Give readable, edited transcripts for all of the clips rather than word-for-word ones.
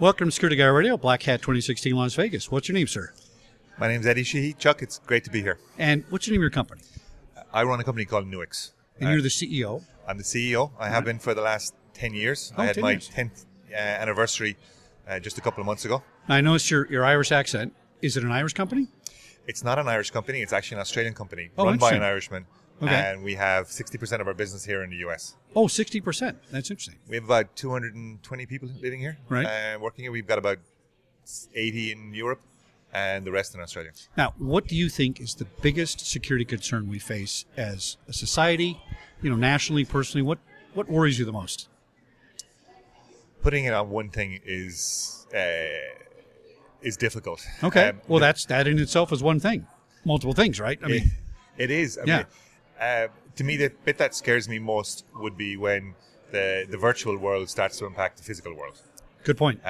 Welcome to Security Guy Radio, Black Hat 2016 Las Vegas. What's your name, sir? My name's Eddie Sheehy. Chuck, it's great to be here. And what's the name of your company? I run a company called Nuix. And you're the CEO? I'm the CEO. I have been for the last 10 years. I had 10 my years. 10th anniversary just a couple of months ago. Now, I noticed your Irish accent. Is it an Irish company? It's not an Irish company. It's actually an Australian company Oh, run by an interesting. Irishman. Okay. And we have 60% of our business here in the US. Oh, 60%. That's interesting. We have about 220 people living here. Right. Working here. We've got about 80 in Europe and the rest in Australia. Now, what do you think is the biggest security concern we face as a society, nationally, personally? What worries you the most? Putting it on one thing is difficult. Okay. Well, that in itself is one thing. Multiple things, right? I mean, it is. I mean, to me, the bit that scares me most would be when the virtual world starts to impact the physical world. good point.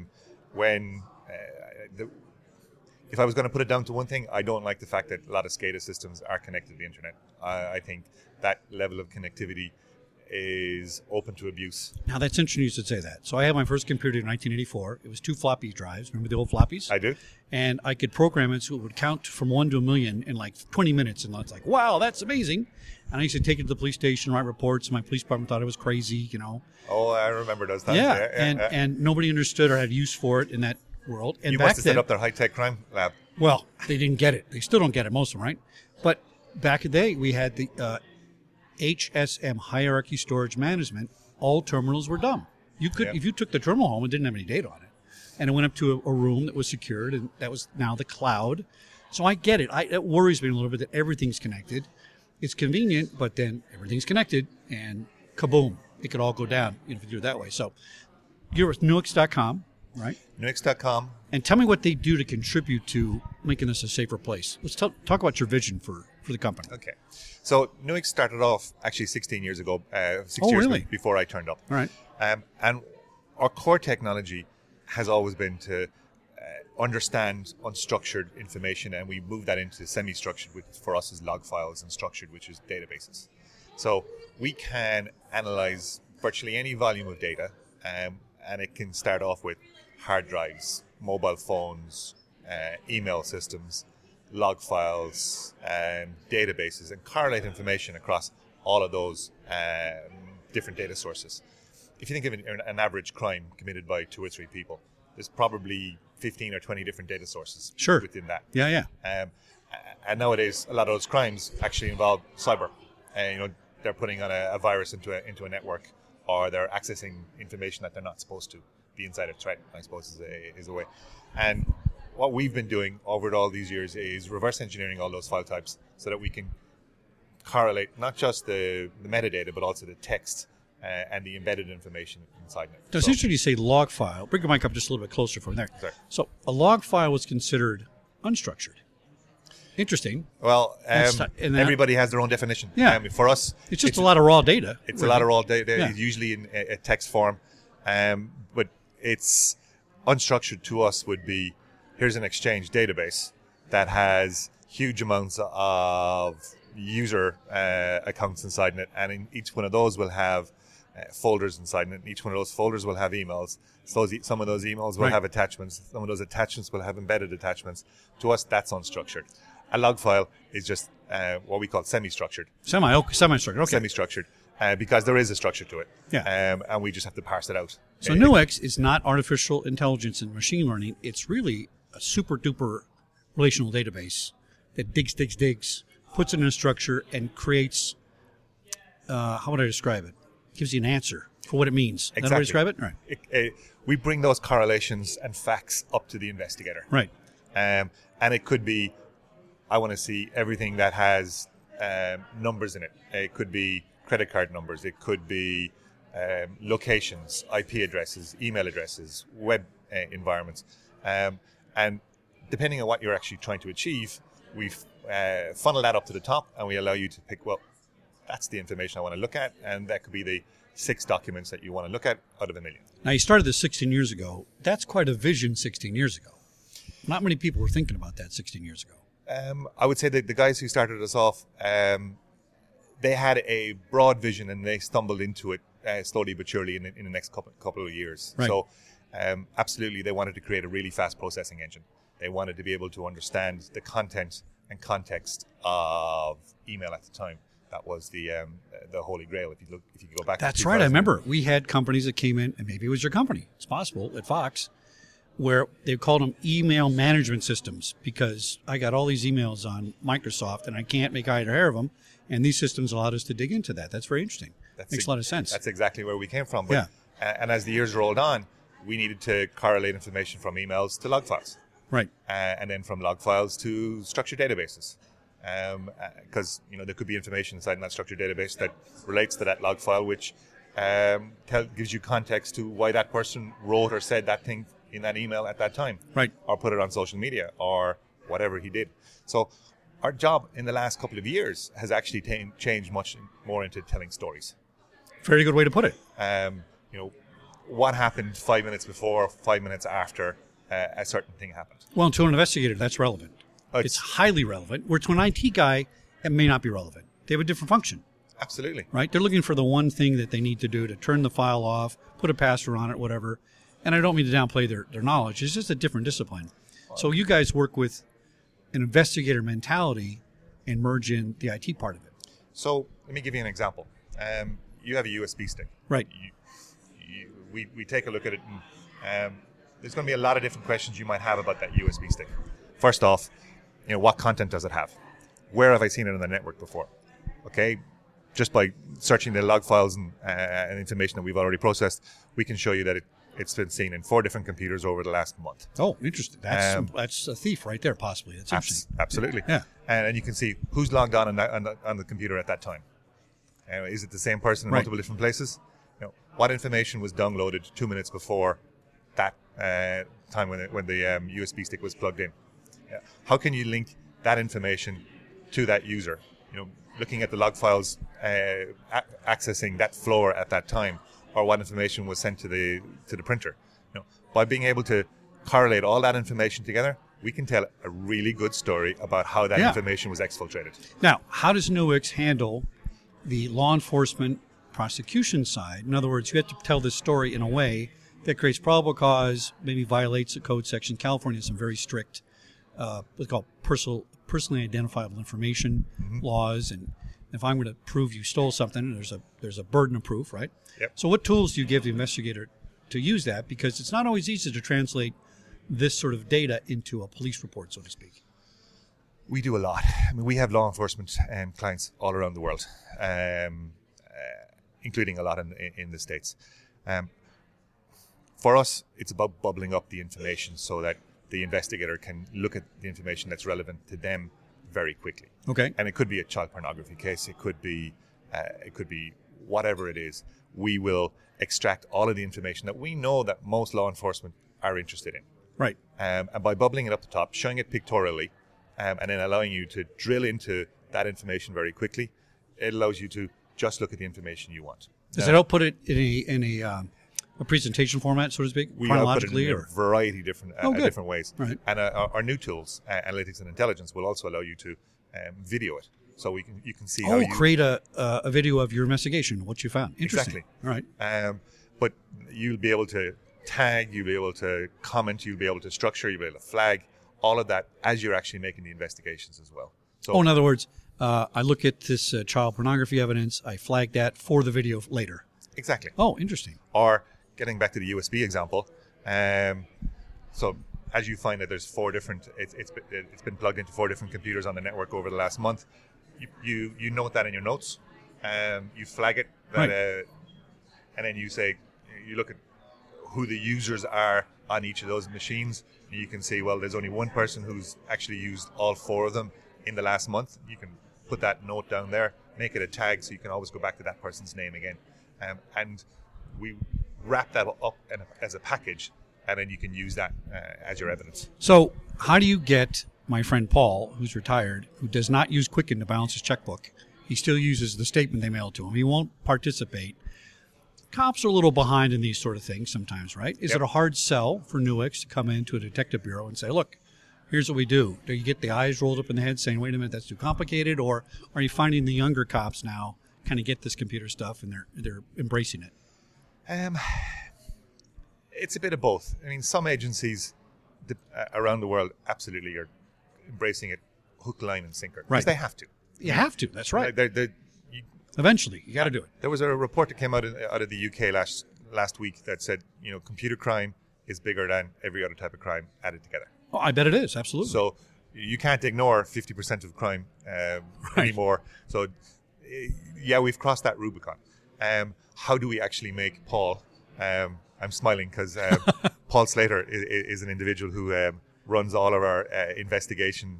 If I was going to put it down to one thing, I don't like the fact that a lot of SCADA systems are connected to the internet. I think that level of connectivity is open to abuse. Now, that's interesting you should say that. So I had my first computer in 1984. It was 2 floppy drives. Remember the old floppies? I do. And I could program it so it would count from 1 to 1,000,000 in like 20 minutes. And I was like, wow, that's amazing. And I used to take it to the police station, write reports. My police department thought I was crazy, Oh, I remember those times. Yeah, and nobody understood or had use for it in that world. And you back must have then, set up their high-tech crime lab. well, they didn't get it. They still don't get it, most of them, right? But back in the day, we had the HSM, Hierarchy Storage Management. All terminals were dumb. You could, Yeah. if you took the terminal home, it didn't have any data on it, and it went up to a room that was secured, and that was now the cloud. So I get it. It worries me a little bit that everything's connected. It's convenient, but then everything's connected, and kaboom, it could all go down if you do it that way. So you're with Nuix.com, right? Nuix.com. And tell me what they do to contribute to making this a safer place. Let's talk about your vision for the company. Okay. So Nuix started off actually 16 years ago, 6 Oh, years really? before I turned up. All right. And our core technology has always been to understand unstructured information, and we move that into semi-structured, which for us is log files, and structured, which is databases. So we can analyze virtually any volume of data, and it can start off with hard drives, mobile phones, email systems, log files, databases, and correlate information across all of those different data sources. If you think of an average crime committed by 2 or 3 people, there's probably 15 or 20 different data sources Sure. within that. Yeah. And nowadays, a lot of those crimes actually involve cyber. They're putting on a virus into a network, or they're accessing information that they're not supposed to be inside a threat, I suppose, is a way. And what we've been doing over all these years is reverse engineering all those file types so that we can correlate not just the metadata, but also the text and the embedded information inside it. Now, it's interesting you say log file. Bring your mic up just a little bit closer from there. Sorry. So a log file was considered unstructured. Interesting. Well, and that- everybody has their own definition. Yeah. For us, It's just a lot of raw data. It's a lot of raw data, Yeah. usually in a text form. But it's unstructured to us would be, here's an Exchange database that has huge amounts of user accounts inside it, and in each one of those will have folders inside it, and each one of those folders will have emails. So some of those emails will Right. have attachments. Some of those attachments will have embedded attachments. To us, that's unstructured. A log file is just what we call semi-structured. Semi-structured. Okay. Semi-structured, because there is a structure to it. Yeah. And we just have to parse it out. So Nuix is not artificial intelligence and machine learning. It's really a super duper relational database that digs, puts it in a structure, and creates, how would I describe it? Gives you an answer for what it means. Is that how I describe it? Right. We bring those correlations and facts up to the investigator. Right. And it could be, I want to see everything that has numbers in it. It could be credit card numbers. It could be locations, IP addresses, email addresses, web environments. And depending on what you're actually trying to achieve, we funnel that up to the top, and we allow you to pick, well, that's the information I want to look at, and that could be the 6 documents that you want to look at out of 1,000,000. Now, you started this 16 years ago. That's quite a vision 16 years ago. Not many people were thinking about that 16 years ago. I would say that the guys who started us off, they had a broad vision, and they stumbled into it slowly but surely in the next couple of years. Right. So absolutely they wanted to create a really fast processing engine. They wanted to be able to understand the content and context of email at the time. That was the holy grail. If you go back, That's to right. I remember we had companies that came in, and maybe it was your company. It's possible at Fox, where they called them email management systems because I got all these emails on Microsoft and I can't make either hair of them. And these systems allowed us to dig into that. That's very interesting. Makes a lot of sense. That's exactly where we came from. But, and as the years rolled on, we needed to correlate information from emails to log files. Right. And then from log files to structured databases. Because there could be information inside that structured database that relates to that log file, which gives you context to why that person wrote or said that thing in that email at that time. Right. Or put it on social media or whatever he did. So our job in the last couple of years has actually changed much more into telling stories. Very good way to put it. What happened 5 minutes before, 5 minutes after a certain thing happened. Well, to an investigator, that's relevant. It's highly relevant. Where to an IT guy, it may not be relevant. They have a different function. Absolutely. Right? They're looking for the one thing that they need to do to turn the file off, put a password on it, whatever. And I don't mean to downplay their knowledge. It's just a different discipline. So you guys work with an investigator mentality and merge in the IT part of it. So let me give you an example. You have a USB stick. Right. We take a look at it, and there's going to be a lot of different questions you might have about that USB stick. First off, what content does it have? Where have I seen it on the network before? Okay, just by searching the log files and information that we've already processed, we can show you that it's been seen in 4 different computers over the last month. Oh, interesting. That's a thief right there, possibly. That's interesting. Absolutely. Yeah. And you can see who's logged on the computer at that time. Is it the same person in multiple different places? What information was downloaded 2 minutes before that time when the USB stick was plugged in? How can you link that information to that user? Looking at the log files, accessing that floor at that time, or what information was sent to the printer. By being able to correlate all that information together, we can tell a really good story about how that information was exfiltrated. Now, how does Nuix handle the law enforcement prosecution side? In other words, you have to tell this story in a way that creates probable cause, maybe violates a code section. California has some very strict what's called personally identifiable information laws, and if I'm going to prove you stole something, there's a burden of proof, right? Yep. So what tools do you give the investigator to use that? Because it's not always easy to translate this sort of data into a police report, so to speak. We do a lot. We have law enforcement clients all around the world, including a lot in the States. For us, it's about bubbling up the information so that the investigator can look at the information that's relevant to them very quickly. Okay. And it could be a child pornography case. It could be whatever it is. We will extract all of the information that we know that most law enforcement are interested in. Right. And by bubbling it up the top, showing it pictorially, and then allowing you to drill into that information very quickly, it allows you to just look at the information you want. Does it output it in a presentation format, so to speak, we chronologically? We output it in a variety of different ways. Right. And our new tools, Analytics and Intelligence, will also allow you to video it. So you can see how you create a video of your investigation, what you found. Interesting. Exactly. All right. But you'll be able to tag, you'll be able to comment, you'll be able to structure, you'll be able to flag, all of that as you're actually making the investigations as well. So, in other words, I look at this child pornography evidence, I flag that for the video later. Exactly. Oh, interesting. Or getting back to the USB example, so as you find that there's 4 different, it's been plugged into 4 different computers on the network over the last month. You note that in your notes, you flag it, right. And then you look at who the users are on each of those machines, and you can see, well, there's only one person who's actually used all 4 of them in the last month. You can put that note down there, make it a tag, so you can always go back to that person's name again, and we wrap that up as a package, and then you can use that as your evidence. So how do you get my friend Paul, who's retired, who does not use Quicken to balance his checkbook? He still uses the statement they mail to him. He won't participate. Cops are a little behind in these sort of things sometimes, right? Is it a hard sell for Nuix to come into a detective bureau and say, look, here's what we do? Do you get the eyes rolled up in the head saying, wait a minute, that's too complicated? Or are you finding the younger cops now kind of get this computer stuff and they're embracing it? It's a bit of both. I mean, some agencies around the world absolutely are embracing it hook, line, and sinker. Right. Because they have to. You have to. That's right. You, Eventually, you got to do it. There was a report that came out of the UK last week that said, computer crime is bigger than every other type of crime added together. Oh, I bet it is. Absolutely. So you can't ignore 50% of crime anymore. So, we've crossed that Rubicon. How do we actually make Paul? I'm smiling because Paul Slater is an individual who runs all of our investigation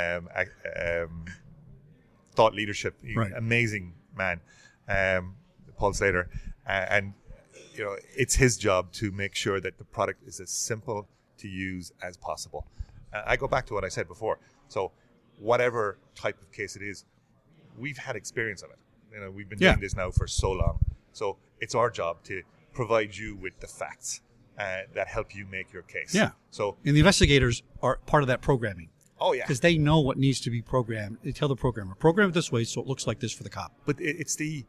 thought leadership. Right. Amazing man, Paul Slater. And it's his job to make sure that the product is as simple to use as possible. I go back to what I said before. So whatever type of case it is, we've had experience of it. We've been doing this now for so long. So it's our job to provide you with the facts that help you make your case. Yeah. So, and the investigators are part of that programming. Oh, yeah. Because they know what needs to be programmed. They tell the programmer, program it this way so it looks like this for the cop. But it's the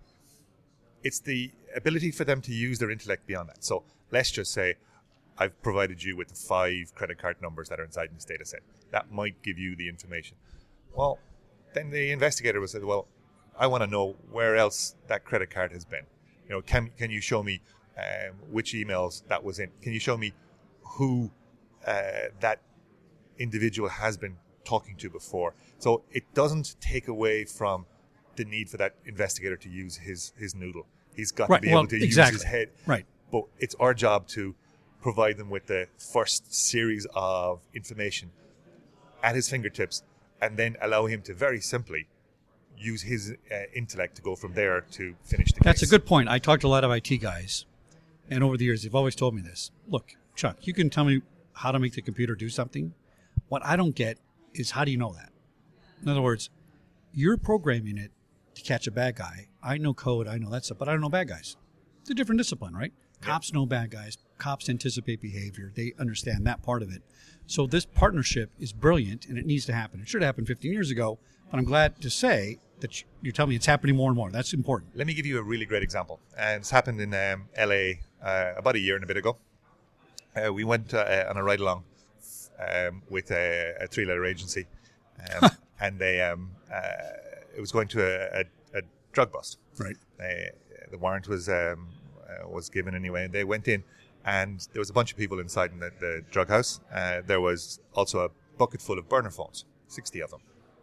ability for them to use their intellect beyond that. So let's just say I've provided you with the 5 credit card numbers that are inside this data set. That might give you the information. Well, then the investigator will say, well, I want to know where else that credit card has been. Can you show me which emails that was in? Can you show me who that individual has been talking to before? So it doesn't take away from the need for that investigator to use his noodle. He's got to be able to use his head. Right. But it's our job to provide them with the first series of information at his fingertips and then allow him to very simply use his intellect to go from there to finish the case. That's a good point. I talked to a lot of IT guys, and over the years, they've always told me this. Look, Chuck, you can tell me how to make the computer do something. What I don't get is how do you know that? In other words, you're programming it to catch a bad guy. I know code, I know that stuff, but I don't know bad guys. It's a different discipline, right? Yeah. Cops know bad guys. Cops anticipate behavior. They understand that part of it. So this partnership is brilliant, and it needs to happen. It should have happened 15 years ago, but I'm glad to say that you're telling me it's happening more and more. That's important. Let me give you a really great example. And it's happened in LA about a year and a bit ago. We went on a ride-along with a 3-letter agency, and they it was going to a drug bust. Right. The warrant was given anyway, and they went in, and there was a bunch of people inside in the drug house. There was also a bucket full of burner phones, 60 of them.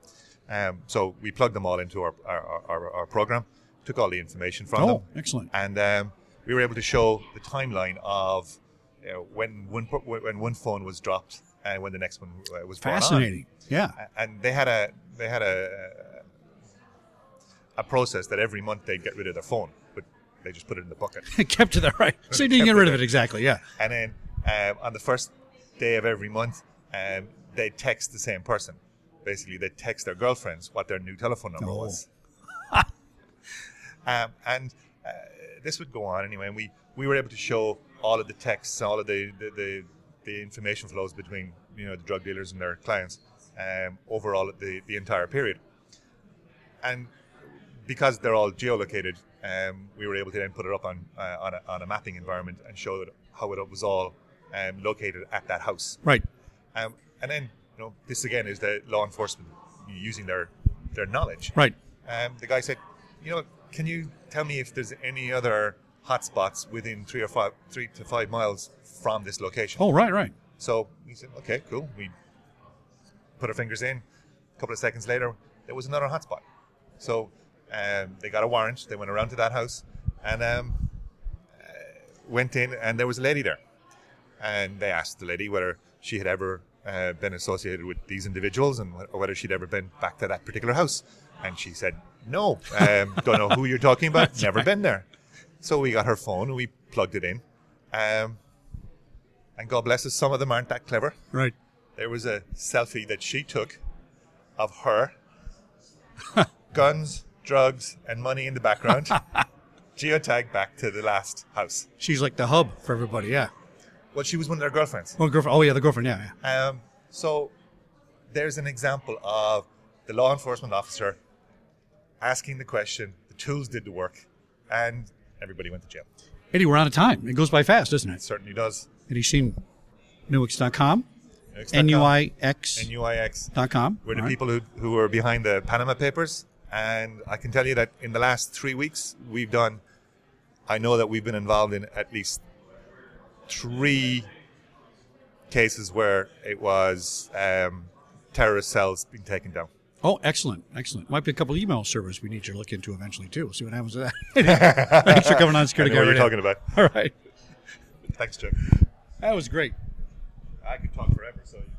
So we plugged them all into our program, took all the information from them. Oh, excellent. And we were able to show the timeline of when one phone was dropped and when the next one was brought on. Fascinating. Yeah. And they had a process that every month they'd get rid of their phone, but they just put it in the bucket. Kept it there, right. So you didn't get rid of it, exactly, yeah. And then on the first day of every month, they'd text the same person. Basically, they'd text their girlfriends what their new telephone number was. And this would go on anyway, and we were able to show all of the texts, all of the information flows between the drug dealers and their clients overall the entire period. And because they're all geolocated, we were able to then put it up on a mapping environment and show how it was all located at that house. Right. And then this again is the law enforcement using their knowledge. Right. The guy said, can you tell me if there's any other hotspots within 3 to 5 miles from this location? Oh, right. So he said, okay, cool. We put our fingers in. A couple of seconds later, there was another hotspot. So they got a warrant. They went around to that house and went in, and there was a lady there. And they asked the lady whether she had ever been associated with these individuals and or whether she'd ever been back to that particular house. And she said, no, don't know who you're talking about, never been there. So we got her phone and we plugged it in. And God bless us, some of them aren't that clever. Right. There was a selfie that she took of her, guns, drugs, and money in the background, geotagged back to the last house. She's like the hub for everybody, yeah. Well, she was one of their girlfriends. Well, girlfriend. Oh, yeah, the girlfriend, yeah. So there's an example of the law enforcement officer asking the question, the tools did the work, and everybody went to jail. Eddie, we're out of time. It goes by fast, doesn't It it? certainly does. And he's seen Nuix.com, Nuix.com. NUIX.com. We're the All right. people who are behind the Panama Papers. And I can tell you that in the last 3 weeks, I know that we've been involved in at least 3 cases where it was terrorist cells being taken down. Oh, excellent. Might be a couple email servers we need you to look into eventually, too. We'll see what happens with that. Thanks for coming on Security I know Guy what you're Radio. talking about. All right. Thanks, Chuck. That was great. I could talk forever, so...